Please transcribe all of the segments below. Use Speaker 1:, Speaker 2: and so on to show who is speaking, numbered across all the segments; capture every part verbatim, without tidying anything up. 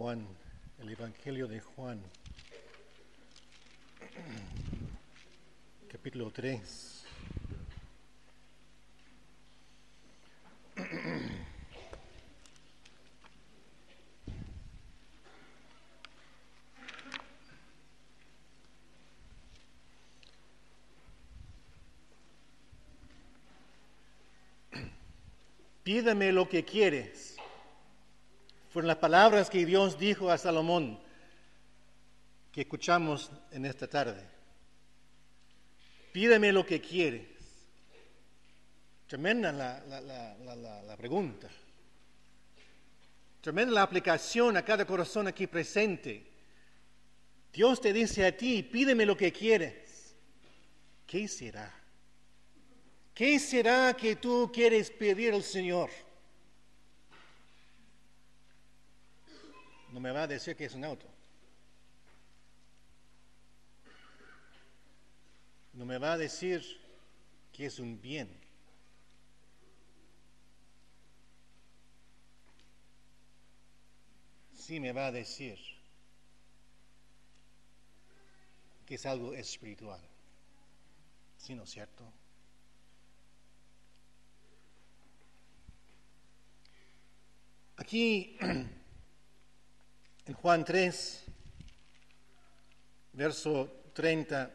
Speaker 1: Juan, el Evangelio de Juan, capítulo tres. Pídeme lo que quieres. Fueron las palabras que Dios dijo a Salomón, que escuchamos en esta tarde. Pídeme lo que quieres. Tremenda la, la, la, la, la, la pregunta. Tremenda la aplicación a cada corazón aquí presente. Dios te dice a ti, pídeme lo que quieres. ¿Qué será? ¿Qué será que tú quieres pedir al Señor? No me va a decir que es un auto. No me va a decir que es un bien. Sí me va a decir que es algo espiritual. ¿Sí, no es cierto? Aquí, en Juan tres, verso treinta,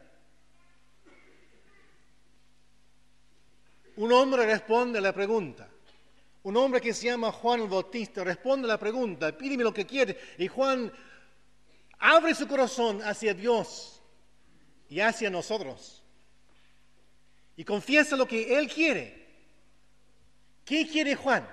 Speaker 1: un hombre responde a la pregunta. Un hombre que se llama Juan el Bautista responde a la pregunta, pídeme lo que quieres. Y Juan abre su corazón hacia Dios y hacia nosotros. Y confiesa lo que él quiere. ¿Qué quiere Juan?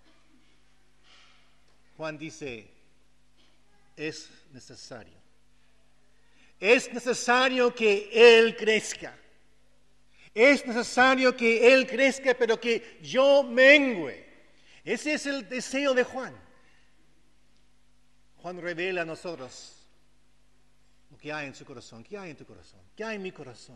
Speaker 1: Juan dice, es necesario. Es necesario que Él crezca. Es necesario que Él crezca, pero que yo mengüe. Ese es el deseo de Juan. Juan revela a nosotros lo que hay en su corazón. ¿Qué hay en tu corazón? ¿Qué hay en mi corazón?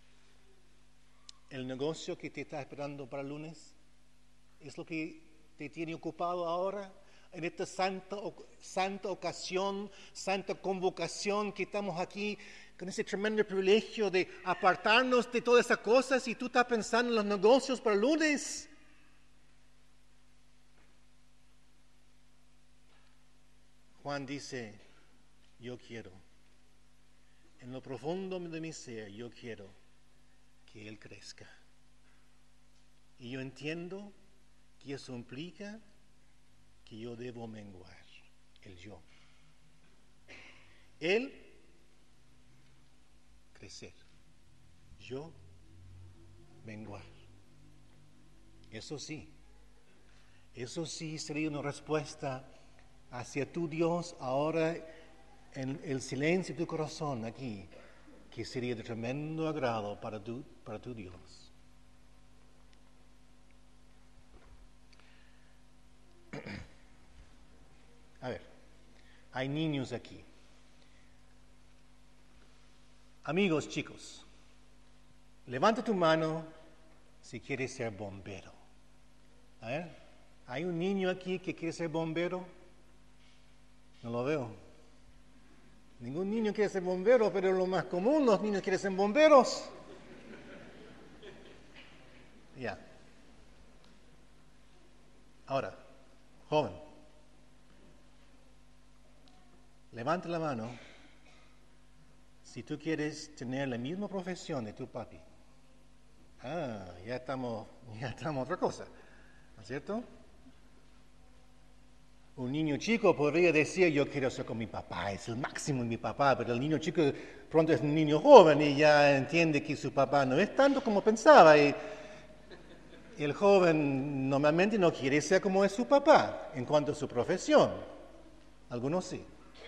Speaker 1: ¿El negocio que te está esperando para el lunes? ¿Es lo que te tiene ocupado ahora? En esta santa, santa ocasión, santa convocación que estamos aquí con ese tremendo privilegio de apartarnos de todas esas cosas y tú estás pensando en los negocios para el lunes. Juan dice, yo quiero, en lo profundo de mi ser, yo quiero que Él crezca. Y yo entiendo que eso implica que yo debo menguar, el yo. Él, crecer. Yo, menguar. Eso sí, eso sí sería una respuesta hacia tu Dios ahora en el silencio de tu corazón aquí, que sería de tremendo agrado para tu, para tu Dios. A ver, hay niños aquí. Amigos chicos, levanta tu mano si quieres ser bombero. A ver, ¿hay un niño aquí que quiere ser bombero? No lo veo. Ningún niño quiere ser bombero, pero es lo más común, los niños quieren ser bomberos. Ya. Ahora, joven, levanta la mano si tú quieres tener la misma profesión de tu papi. Ah, ya estamos, ya estamos otra cosa, ¿no es cierto? Un niño chico podría decir, yo quiero ser como mi papá, es el máximo de mi papá, pero el niño chico pronto es un niño joven y ya entiende que su papá no es tanto como pensaba. Y el joven normalmente no quiere ser como es su papá en cuanto a su profesión. Algunos sí.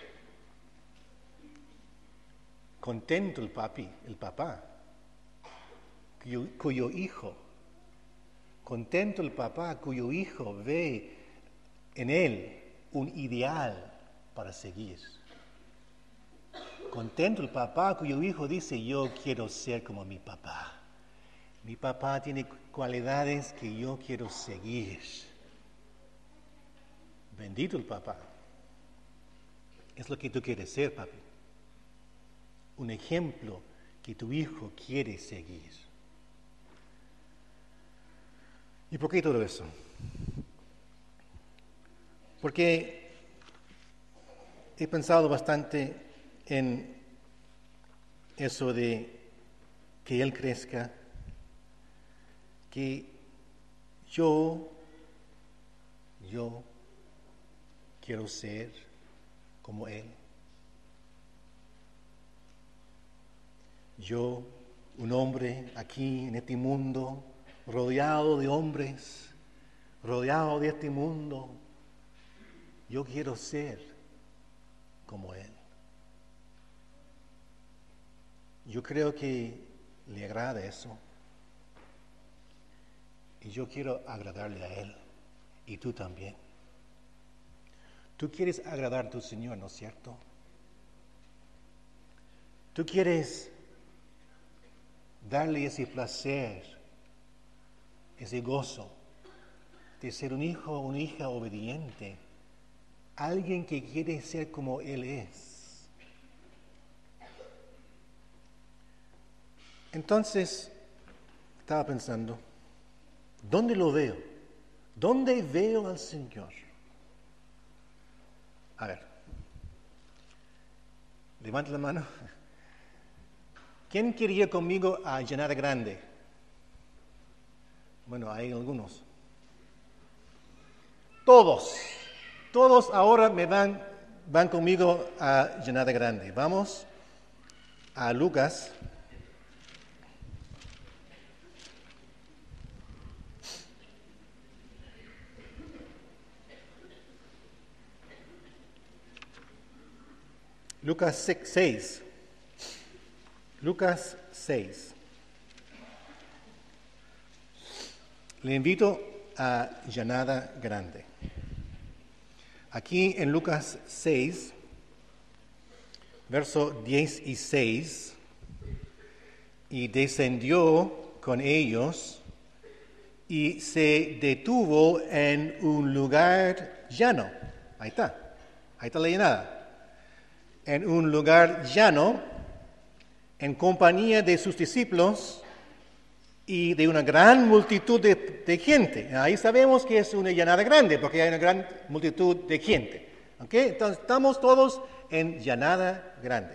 Speaker 1: Contento el papi, el papá, cuyo, cuyo hijo, contento el papá cuyo hijo ve en él un ideal para seguir. Contento el papá cuyo hijo dice, yo quiero ser como mi papá. Mi papá tiene cualidades que yo quiero seguir. Bendito el papá. es lo que tú quieres ser, papi. Un ejemplo que tu hijo quiere seguir. ¿Y por qué todo eso? Porque he pensado bastante en eso de que él crezca, que yo, yo quiero ser como él. Yo, un hombre aquí en este mundo, rodeado de hombres, rodeado de este mundo, yo quiero ser como él. Yo creo que le agrada eso. Y yo quiero agradarle a él. Y tú también. Tú quieres agradar a tu Señor, ¿no es cierto? Tú quieres darle ese placer, ese gozo de ser un hijo o una hija obediente, alguien que quiere ser como Él es. Entonces, estaba pensando, ¿dónde lo veo? ¿Dónde veo al Señor? A ver, levanta la mano. ¿Quién quería conmigo a Llanada Grande? Bueno, hay algunos. Todos, todos ahora me van, van conmigo a Llanada Grande. Vamos a Lucas. Lucas seis. Lucas seis. Le invito a Llanada Grande. Aquí en Lucas seis, verso dieciséis, y descendió con ellos y se detuvo en un lugar llano. Ahí está, ahí está la llanada. En un lugar llano, en compañía de sus discípulos y de una gran multitud de, de gente. Ahí sabemos que es una llanada grande, porque hay una gran multitud de gente. ¿Okay? Entonces, estamos todos en llanada grande.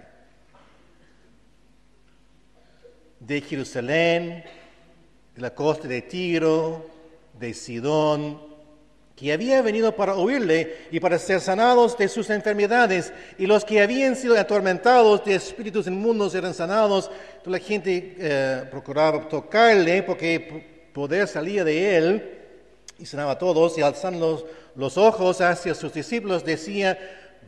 Speaker 1: De Jerusalén, de la costa de Tiro, de Sidón, que había venido para oírle y para ser sanados de sus enfermedades, y los que habían sido atormentados de espíritus inmundos eran sanados. Toda la gente eh, procuraba tocarle, porque poder salía de él, y sanaba a todos, y alzando los, los ojos hacia sus discípulos decía,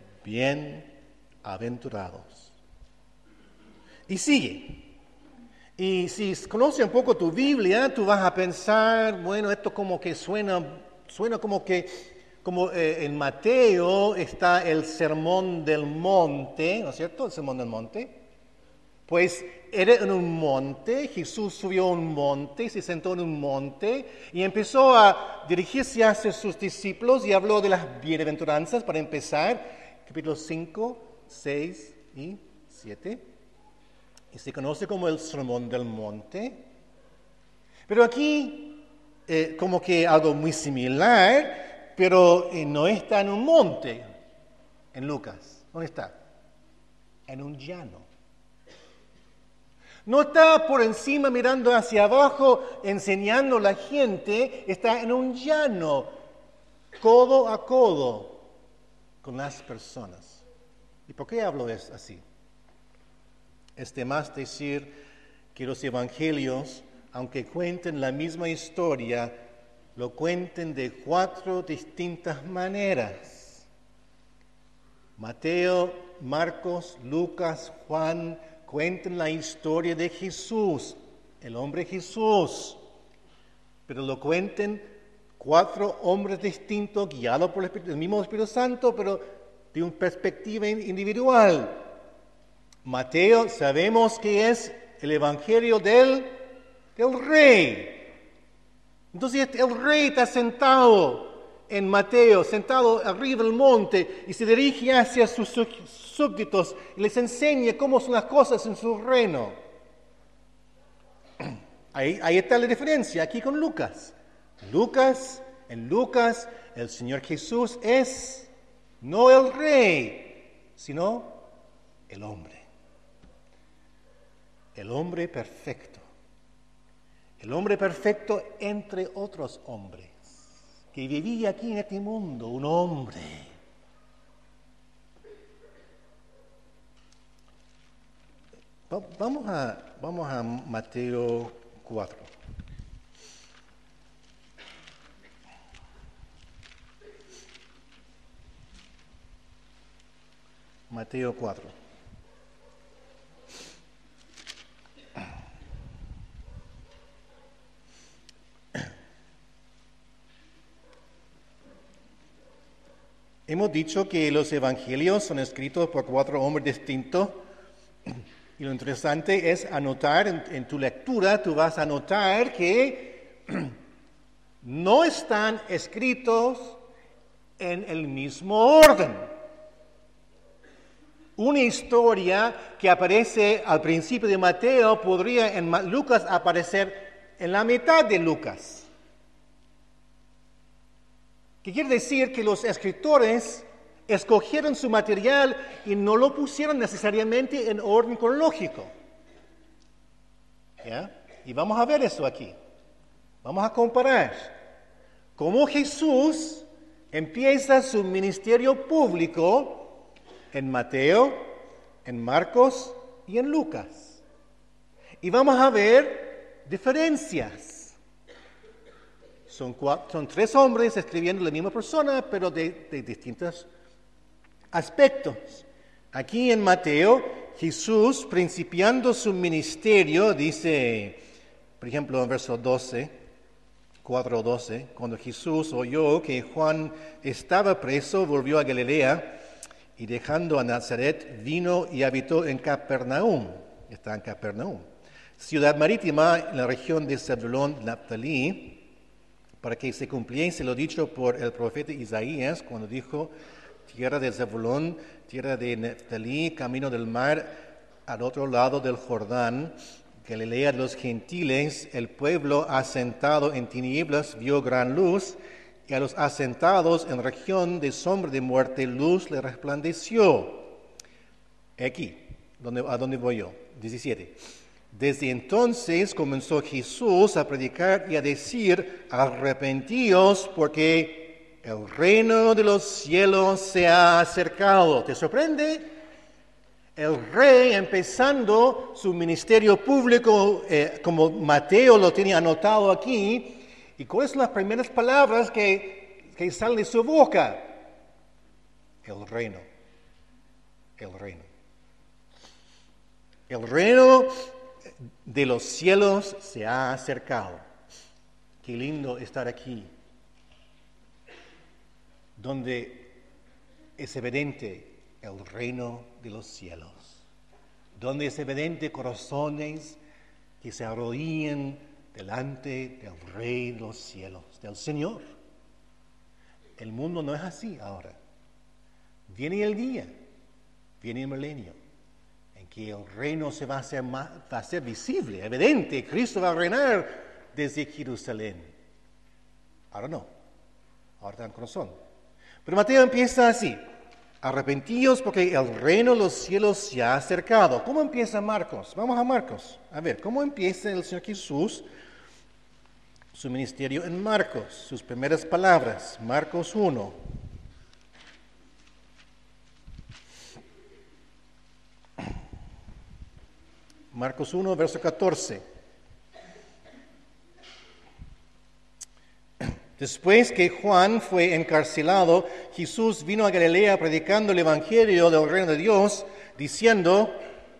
Speaker 1: bienaventurados. Y sigue. Y si conoces un poco tu Biblia, tú vas a pensar, bueno, esto como que suena... Suena como que, como eh, en Mateo está el sermón del monte, ¿no es cierto? El sermón del monte. Pues era en un monte, Jesús subió a un monte, se sentó en un monte y empezó a dirigirse hacia sus discípulos y habló de las bienaventuranzas para empezar, capítulos cinco, seis y siete. Y se conoce como el sermón del monte. Pero aquí... Eh, como que algo muy similar, pero eh, no está en un monte, en Lucas. ¿Dónde está? En un llano. No está por encima mirando hacia abajo, enseñando a la gente, está en un llano, codo a codo, con las personas. ¿Y por qué hablo es así? Es de más decir que los evangelios, aunque cuenten la misma historia, lo cuenten de cuatro distintas maneras. Mateo, Marcos, Lucas, Juan cuentan la historia de Jesús, el hombre Jesús, pero lo cuenten cuatro hombres distintos, guiados por el, Espíritu, el mismo Espíritu Santo, pero de una perspectiva individual. Mateo, sabemos que es el evangelio del el rey. Entonces el rey está sentado en Mateo, sentado arriba del monte, y se dirige hacia sus súbditos y les enseña cómo son las cosas en su reino. Ahí, ahí está la diferencia aquí con Lucas. Lucas, en Lucas, el Señor Jesús es no el rey, sino el hombre. El hombre perfecto. El hombre perfecto entre otros hombres, que vivía aquí en este mundo, un hombre. Vamos a, vamos a Mateo cuatro. Mateo cuatro. Hemos dicho que los evangelios son escritos por cuatro hombres distintos. Y lo interesante es anotar, en, en tu lectura, tú vas a notar que no están escritos en el mismo orden. Una historia que aparece al principio de Mateo podría en Lucas aparecer en la mitad de Lucas. ¿Qué quiere decir? Que los escritores escogieron su material y no lo pusieron necesariamente en orden cronológico. ¿Ya? Y vamos a ver eso aquí. Vamos a comparar cómo Jesús empieza su ministerio público en Mateo, en Marcos y en Lucas. Y vamos a ver diferencias. Son, cuatro, son tres hombres escribiendo la misma persona, pero de, de distintos aspectos. Aquí en Mateo, Jesús, principiando su ministerio, dice, por ejemplo, en verso doce, cuatro doce, cuando Jesús oyó que Juan estaba preso, volvió a Galilea y dejando a Nazaret, vino y habitó en Capernaum. Está en Capernaum, ciudad marítima en la región de Zebulón, Naphtali, para que se cumpliese lo dicho por el profeta Isaías cuando dijo: tierra de Zebulón, tierra de Naphtali, camino del mar, al otro lado del Jordán, Galilea de los gentiles, el pueblo asentado en tinieblas vio gran luz, y a los asentados en región de sombra de muerte, luz le resplandeció. Aquí, donde, ¿a dónde voy yo? diecisiete. Desde entonces comenzó Jesús a predicar y a decir: arrepentíos, porque el reino de los cielos se ha acercado. ¿Te sorprende? El rey empezando su ministerio público, eh, como Mateo lo tiene anotado aquí, ¿y cuáles son las primeras palabras que, que salen de su boca? El reino. El reino. El reino de los cielos se ha acercado. Qué lindo estar aquí, donde es evidente el reino de los cielos, donde es evidente corazones que se arrodillan delante del Rey de los cielos, del Señor. El mundo no es así ahora. Viene el día, viene el milenio, en que el reino se va a hacer, más, va a ser visible, evidente. Cristo va a reinar desde Jerusalén. Ahora no, ahora están corazón. Pero Mateo empieza así: arrepentíos porque el reino de los cielos se ha acercado. ¿Cómo empieza Marcos? Vamos a Marcos. A ver, ¿cómo empieza el Señor Jesús su ministerio en Marcos? Sus primeras palabras, Marcos uno. Marcos uno, verso catorce. Después que Juan fue encarcelado, Jesús vino a Galilea predicando el evangelio del reino de Dios, diciendo: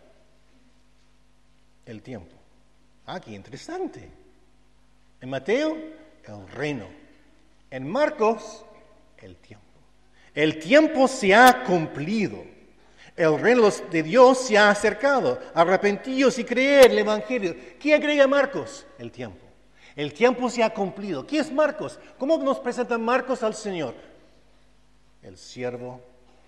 Speaker 1: el tiempo. Ah, qué interesante. En Mateo, el reino. En Marcos, el tiempo. El tiempo se ha cumplido. El reino de Dios se ha acercado. Arrepentíos y creed el evangelio. ¿Qué agrega Marcos? El tiempo. El tiempo se ha cumplido. ¿Qué es Marcos? ¿Cómo nos presenta Marcos al Señor? El siervo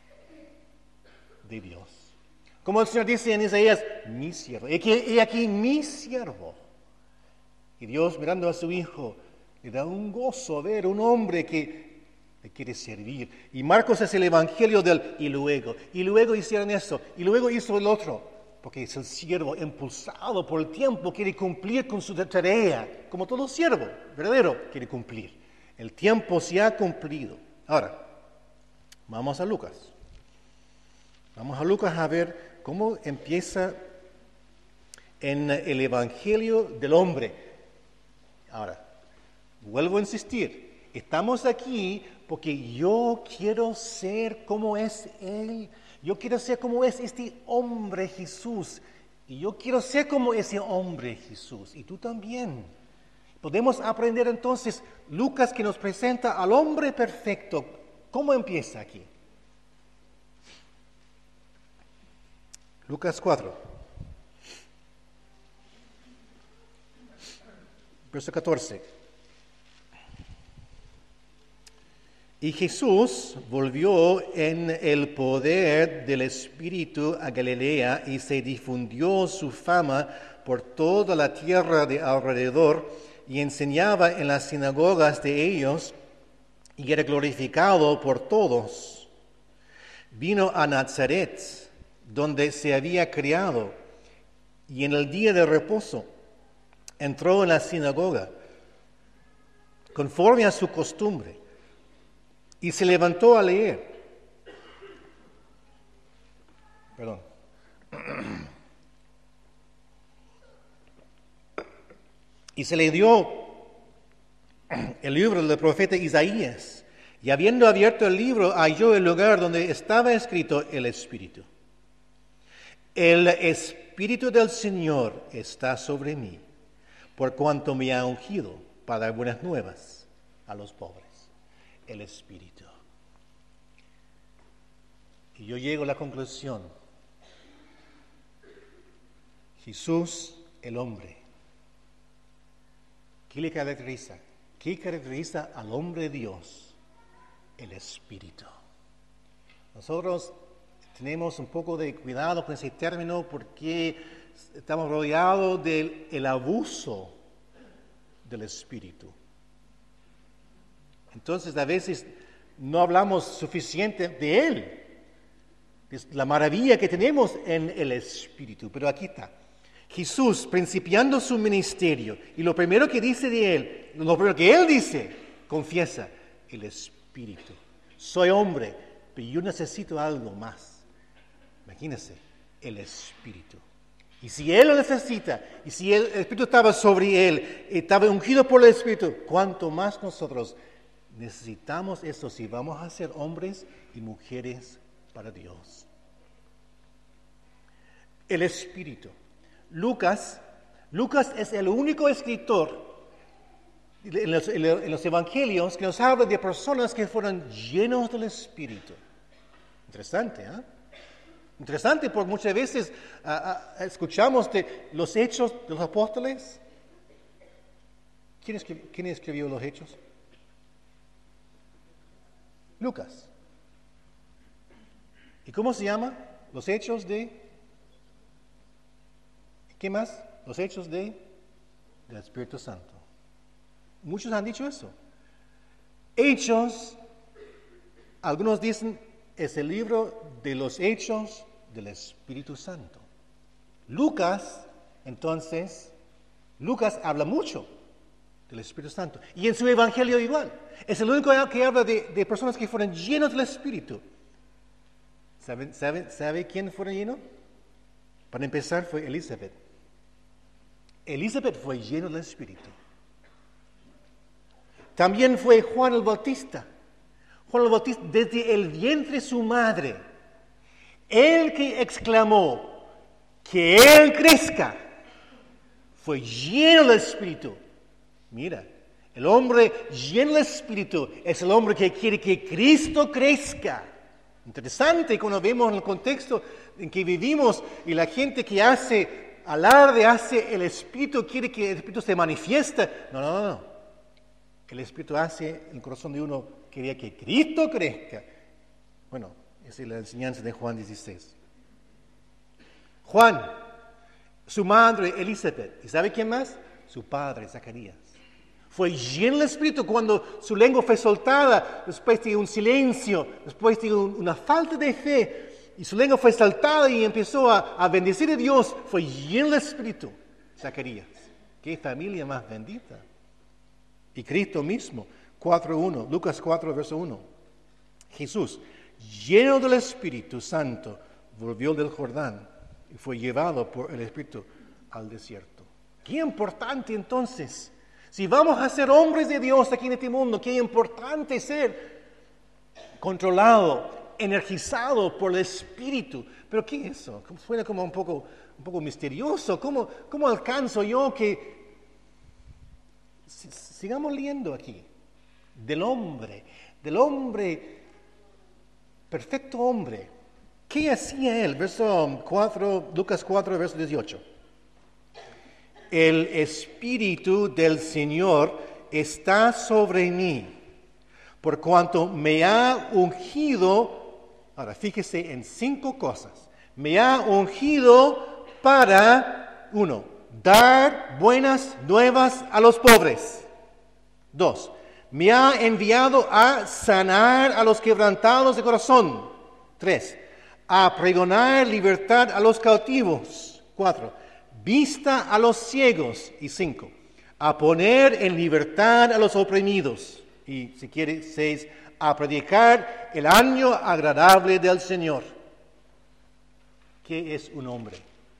Speaker 1: de Dios. Como el Señor dice en Isaías, mi siervo. Y aquí, y aquí mi siervo. Y Dios, mirando a su Hijo, le da un gozo ver un hombre que le quiere servir. Y Marcos es el evangelio del y luego. Y luego hicieron eso. Y luego hizo el otro. Porque es el siervo impulsado por el tiempo, quiere cumplir con su tarea. Como todo siervo verdadero quiere cumplir. El tiempo se ha cumplido. Ahora, vamos a Lucas. Vamos a Lucas a ver cómo empieza en el evangelio del hombre. Ahora, vuelvo a insistir, estamos aquí porque yo quiero ser como es Él. Yo quiero ser como es este hombre Jesús. Y yo quiero ser como ese hombre Jesús. Y tú también. Podemos aprender entonces, Lucas que nos presenta al hombre perfecto. ¿Cómo empieza aquí? Lucas cuatro. Verso catorce. Y Jesús volvió en el poder del Espíritu a Galilea y se difundió su fama por toda la tierra de alrededor y enseñaba en las sinagogas de ellos y era glorificado por todos. Vino a Nazaret, donde se había criado, y en el día de reposo entró en la sinagoga, conforme a su costumbre, y se levantó a leer. Perdón. Y se le dio el libro del profeta Isaías. Y habiendo abierto el libro, halló el lugar donde estaba escrito el Espíritu. El Espíritu del Señor está sobre mí, por cuanto me ha ungido para dar buenas nuevas a los pobres. El Espíritu. Y yo llego a la conclusión. Jesús, el hombre. ¿Qué le caracteriza? ¿Qué caracteriza al hombre de Dios? El Espíritu. Nosotros tenemos un poco de cuidado con ese término porque estamos rodeados del el abuso del Espíritu. Entonces, a veces no hablamos suficiente de Él, de la maravilla que tenemos en el Espíritu. Pero aquí está. Jesús, principiando su ministerio, y lo primero que dice de Él, lo primero que Él dice, confiesa, el Espíritu. Soy hombre, pero yo necesito algo más. Imagínense, el Espíritu. Y si Él lo necesita, y si el Espíritu estaba sobre Él, estaba ungido por el Espíritu, ¿cuánto más nosotros necesitamos eso si vamos a ser hombres y mujeres para Dios? El Espíritu. Lucas, Lucas es el único escritor en los, en los evangelios que nos habla de personas que fueron llenos del Espíritu. Interesante, ¿eh? Interesante porque muchas veces uh, uh, escuchamos de los hechos de los apóstoles. ¿Quién escribió, ¿quién escribió los hechos? Lucas. ¿Y cómo se llama? Los hechos de... ¿Qué más? Los hechos de... del Espíritu Santo. Muchos han dicho eso. Hechos, algunos dicen, es el libro de los hechos del Espíritu Santo. Lucas, entonces, Lucas habla mucho del Espíritu Santo. Y en su evangelio igual. Es el único que habla de, de personas que fueron llenos del Espíritu. ¿Sabe, sabe, ¿Sabe quién fueron llenos? Para empezar fue Elizabeth. Elizabeth fue lleno del Espíritu. También fue Juan el Bautista. Juan el Bautista desde el vientre de su madre. El que exclamó que Él crezca fue lleno del Espíritu. Mira, el hombre lleno del Espíritu es el hombre que quiere que Cristo crezca. Interesante cuando vemos el contexto en que vivimos y la gente que hace alarde hace el Espíritu, quiere que el Espíritu se manifieste. No, no, no. El Espíritu hace en el corazón de uno, quería que Cristo crezca. Bueno, esa es la enseñanza de Juan dieciséis. Juan, su madre Elizabeth, ¿y sabe quién más? Su padre Zacarías. Fue lleno del Espíritu cuando su lengua fue soltada, después de un silencio, después de un, una falta de fe, y su lengua fue saltada y empezó a, a bendecir a Dios. Fue lleno del Espíritu, Zacarías. ¡Qué familia más bendita! Y Cristo mismo, cuatro uno, Lucas cuatro, verso uno. Jesús, lleno del Espíritu Santo, volvió del Jordán y fue llevado por el Espíritu al desierto. ¡Qué importante entonces! Si vamos a ser hombres de Dios aquí en este mundo, qué importante ser controlado, energizado por el Espíritu. ¿Pero qué es eso? Suena como un poco, un poco misterioso. ¿Cómo, cómo alcanzo yo que... Sigamos leyendo aquí. Del hombre, del hombre, perfecto hombre. ¿Qué hacía él? Verso cuatro, Lucas cuatro, verso dieciocho. El Espíritu del Señor está sobre mí, por cuanto me ha ungido, ahora fíjese en cinco cosas, me ha ungido para, uno, dar buenas nuevas a los pobres. Dos, me ha enviado a sanar a los quebrantados de corazón. Tres, a pregonar libertad a los cautivos. Cuatro, vista a los ciegos. Y cinco, a poner en libertad a los oprimidos. Y si quiere, seis, a predicar el año agradable del Señor. ¿Qué es un hombre?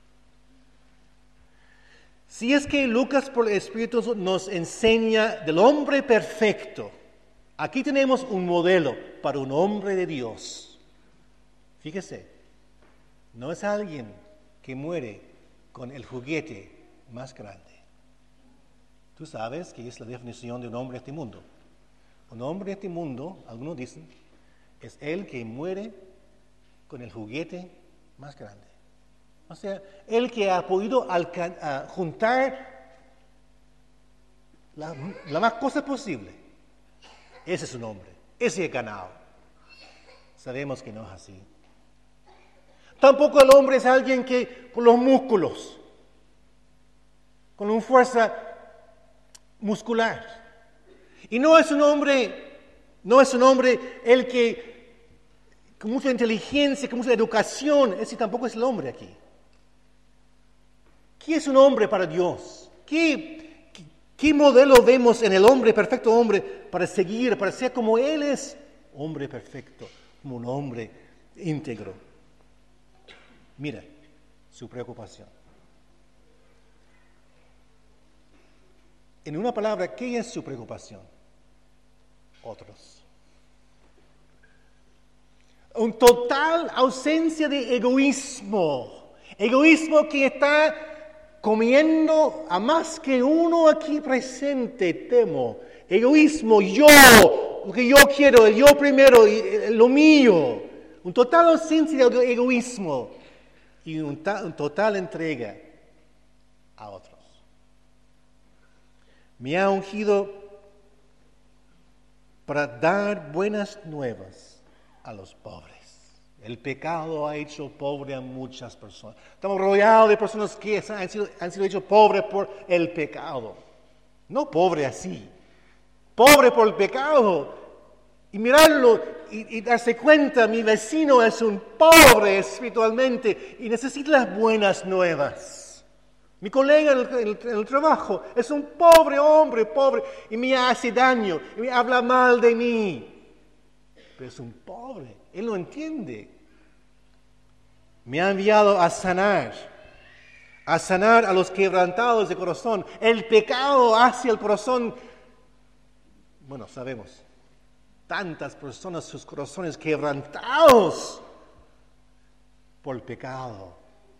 Speaker 1: Si es que Lucas por el Espíritu nos enseña del hombre perfecto, aquí tenemos un modelo para un hombre de Dios. Fíjese, no es alguien que muere con el juguete más grande. Tú sabes que es la definición de un hombre de este mundo. Un hombre de este mundo, algunos dicen, es el que muere con el juguete más grande. O sea, el que ha podido alcan- a juntar la, la más cosas posible. Ese es un hombre, ese es ganado. Sabemos que no es así. Tampoco el hombre es alguien que con los músculos, con una fuerza muscular. Y no es un hombre, no es un hombre el que con mucha inteligencia, con mucha educación, ese tampoco es el hombre aquí. ¿Qué es un hombre para Dios? ¿Qué, qué, qué modelo vemos en el hombre, perfecto hombre, para seguir, para ser como Él es? Hombre perfecto, como un hombre íntegro. Mira su preocupación. En una palabra, ¿qué es su preocupación? Otros. Una total ausencia de egoísmo. Egoísmo que está comiendo a más que uno aquí presente, temo. Egoísmo, yo, lo que yo quiero, el yo primero, lo mío. Una total ausencia de egoísmo y un ta- una total entrega a otros. Me ha ungido para dar buenas nuevas a los pobres. El pecado ha hecho pobre a muchas personas. Estamos rodeados de personas que han sido, han sido hechos pobres por el pecado. No pobre así, pobre por el pecado. Y mirarlo y, y darse cuenta, mi vecino es un pobre espiritualmente y necesita las buenas nuevas. Mi colega en el, en el, en el trabajo es un pobre hombre, pobre, y me hace daño, y me habla mal de mí. Pero es un pobre, él no entiende. Me ha enviado a sanar, a sanar a los quebrantados de corazón. El pecado hacia el corazón, bueno, sabemos, tantas personas, sus corazones quebrantados por el pecado.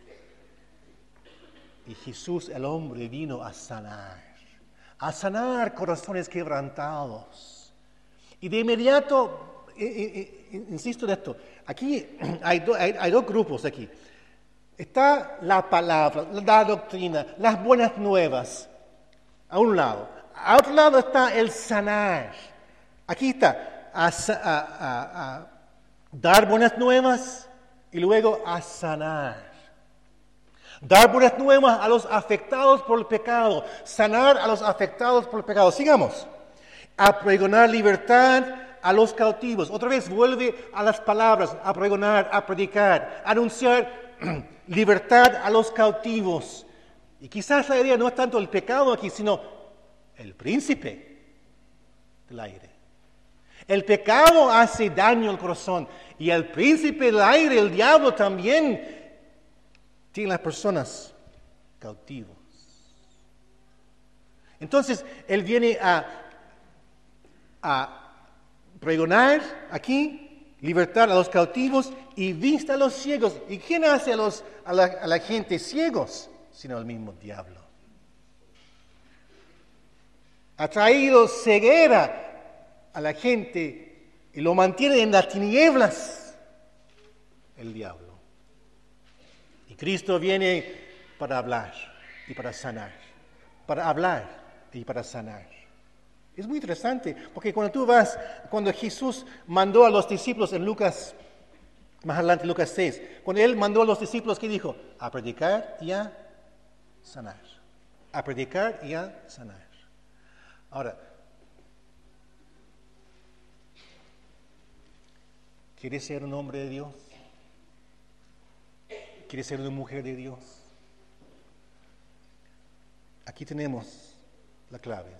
Speaker 1: Y Jesús, el hombre, vino a sanar, a sanar corazones quebrantados. Y de inmediato, eh, eh, eh, insisto en esto, aquí hay, do, hay, hay dos grupos aquí. Está la palabra, la doctrina, las buenas nuevas, a un lado. A otro lado está el sanar. Aquí está, a, a, a, a dar buenas nuevas y luego a sanar. Dar buenas nuevas a los afectados por el pecado, sanar a los afectados por el pecado. Sigamos. A pregonar libertad a los cautivos. Otra vez vuelve a las palabras, a pregonar, a predicar, a anunciar libertad a los cautivos. Y quizás la idea no es tanto el pecado aquí, sino el príncipe del aire. El pecado hace daño al corazón y el príncipe del aire, el diablo, también tiene las personas cautivos. Entonces, él viene a, a pregonar aquí libertad a los cautivos y vista a los ciegos. ¿Y quién hace a, los, a, la, a la gente ciegos? Sino el mismo diablo. Ha traído ceguera a la gente y lo mantiene en las tinieblas el diablo. Y Cristo viene para hablar y para sanar, para hablar y para sanar. Es muy interesante, porque cuando tú vas, cuando Jesús mandó a los discípulos en Lucas, más adelante Lucas seis, cuando Él mandó a los discípulos, ¿qué dijo? A predicar y a sanar. A predicar y a sanar. Ahora, ¿quieres ser un hombre de Dios? ¿Quieres ser una mujer de Dios? Aquí tenemos la clave.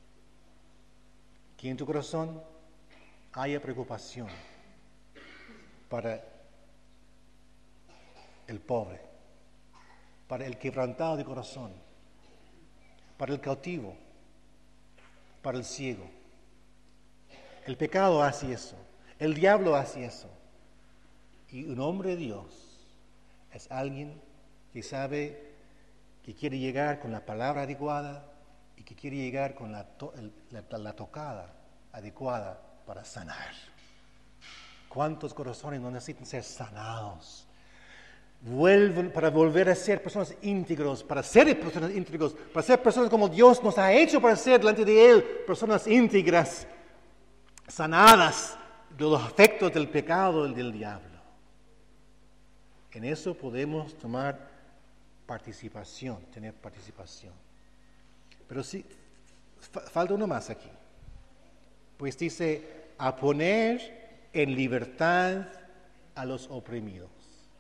Speaker 1: Que en tu corazón haya preocupación para el pobre, para el quebrantado de corazón, para el cautivo, para el ciego. El pecado hace eso, el diablo hace eso. Y un hombre de Dios es alguien que sabe que quiere llegar con la palabra adecuada y que quiere llegar con la, to- el, la, la tocada adecuada para sanar. ¿Cuántos corazones no necesitan ser sanados? Vuelven para volver a ser personas íntegros, para ser personas íntegros, para ser personas como Dios nos ha hecho para ser delante de Él, personas íntegras, sanadas de los afectos del pecado y del diablo. En eso podemos tomar participación, tener participación. Pero sí, fa- falta uno más aquí. Pues dice, a poner en libertad a los oprimidos.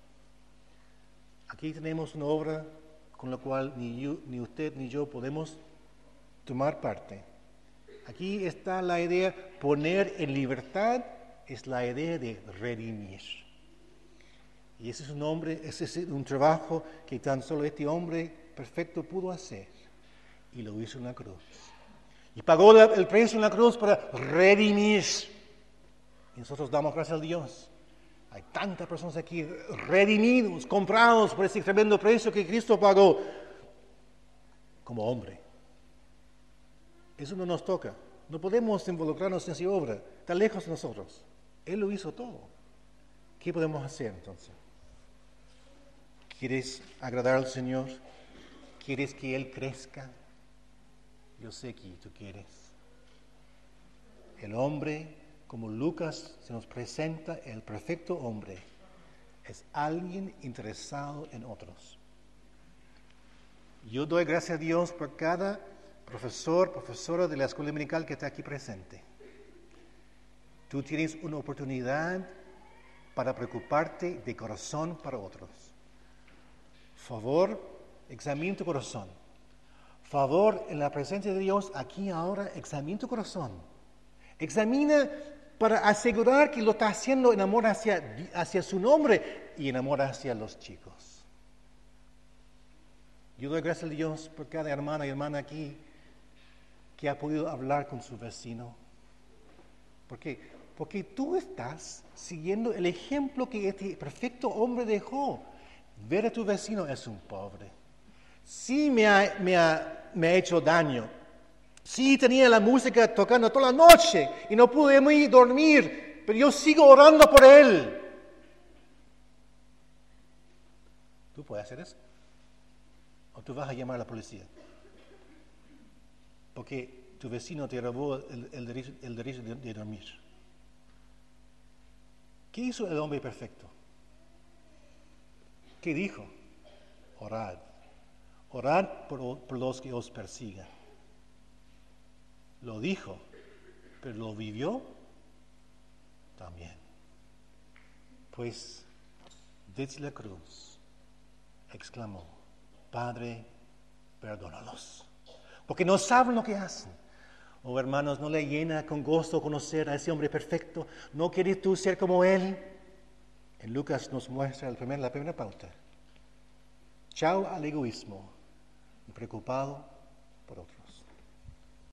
Speaker 1: Aquí tenemos una obra con la cual ni, yo, ni usted ni yo podemos tomar parte. Aquí está la idea, poner en libertad es la idea de redimir. Y ese es un hombre, ese es un trabajo que tan solo este hombre perfecto pudo hacer. Y lo hizo en la cruz. Y pagó la, el precio en la cruz para redimir. Y nosotros damos gracias a Dios. Hay tantas personas aquí redimidos, comprados por ese tremendo precio que Cristo pagó como hombre. Eso no nos toca. No podemos involucrarnos en esa obra. Está lejos de nosotros. Él lo hizo todo. ¿Qué podemos hacer entonces? ¿Quieres agradar al Señor? ¿Quieres que Él crezca? Yo sé que tú quieres. El hombre, como Lucas se nos presenta, el perfecto hombre, es alguien interesado en otros. Yo doy gracias a Dios por cada profesor, profesora de la escuela dominical que está aquí presente. Tú tienes una oportunidad para preocuparte de corazón para otros. Favor, examina tu corazón. Favor, en la presencia de Dios, aquí ahora, examina tu corazón. Examina para asegurar que lo está haciendo en amor hacia, hacia su nombre y en amor hacia los chicos. Yo doy gracias a Dios por cada hermana y hermana aquí que ha podido hablar con su vecino. ¿Por qué? Porque tú estás siguiendo el ejemplo que este perfecto hombre dejó. Ver a tu vecino es un pobre. Sí me ha, me ha, me ha hecho daño. Sí tenía la música tocando toda la noche y no pude muy dormir, pero yo sigo orando por él. Tú puedes hacer eso. O tú vas a llamar a la policía. Porque tu vecino te robó el, el derecho, el derecho de, de dormir. ¿Qué hizo el hombre perfecto? ¿Qué dijo? Orad. Orad por, por los que os persigan. Lo dijo, pero lo vivió también. Pues desde la cruz exclamó: Padre, perdónalos, porque no saben lo que hacen. Oh, hermanos, ¿no le llena con gozo conocer a ese hombre perfecto? ¿No quieres tú ser como él? En Lucas nos muestra el primer, la primera pauta. Chao al egoísmo y preocupado por otros.